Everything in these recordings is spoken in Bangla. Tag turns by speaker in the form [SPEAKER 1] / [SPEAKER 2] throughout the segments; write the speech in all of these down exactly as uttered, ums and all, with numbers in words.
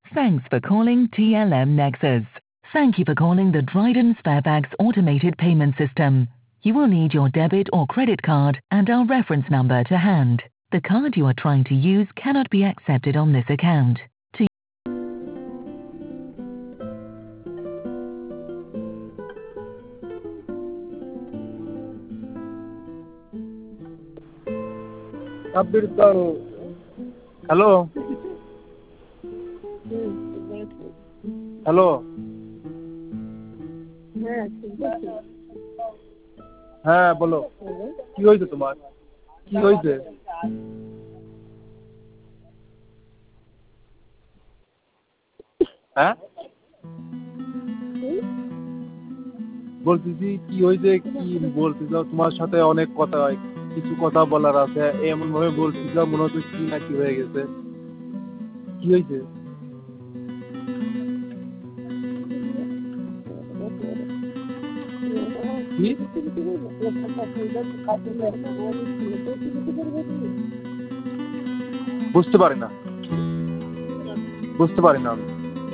[SPEAKER 1] Thanks for calling T L M Nexus. Thank you for calling the Dryden Sparebags automated payment system. You will need your debit or credit card and our reference number to hand. The card you are trying to use cannot be accepted on this account. To
[SPEAKER 2] hello hello হ্যাঁ বলো কি হয়েছে তোমার কি হয়েছে হ্যাঁ বলতেছি কি হয়েছে কি বলতে চাও তোমার সাথে অনেক কথা হয় কিছু কথা বলার আছে এমন ভাবে বলতেছিলাম মনে হচ্ছে কি না কি হয়ে গেছে কি হয়েছে কি বুঝতে পারি না বুঝতে পারি না আমি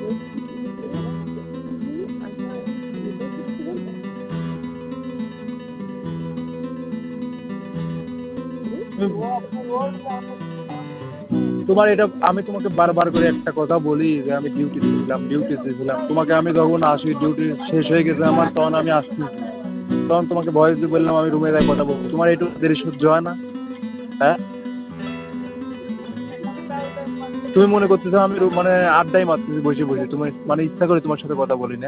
[SPEAKER 2] তোমার এটা আমি তোমাকে বারবার করে একটা কথা বলি যে আমি ডিউটিতে ছিলাম ডিউটিতে ছিলাম তোমাকে আমি যখন আসি ডিউটি শেষ হয়ে গেছে আমার তখন আমি আসছি তখন তোমাকে ভয়েস দিয়ে বললাম আমি রুমে যাই কথা বলবো তোমার একটু দেরি সহ্য হয় না হ্যাঁ তুমি মনে করতেছো আমি মানে আড্ডাই মারতেছি বসে বসে তুমি মানে ইচ্ছা করে তোমার সাথে কথা বলি না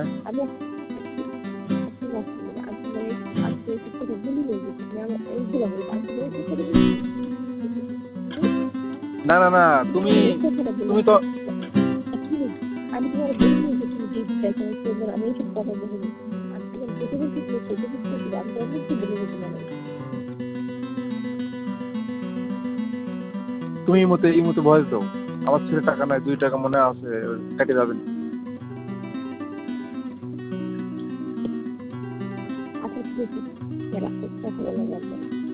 [SPEAKER 2] না না না তুমি তুমি তো তুমি এই মতে এই মতো ভয়েস দাও আমার ছেলে টাকা নাই দুই টাকা মনে আছে কেটে যাবেন
[SPEAKER 3] আচ্ছা ঠিক আছে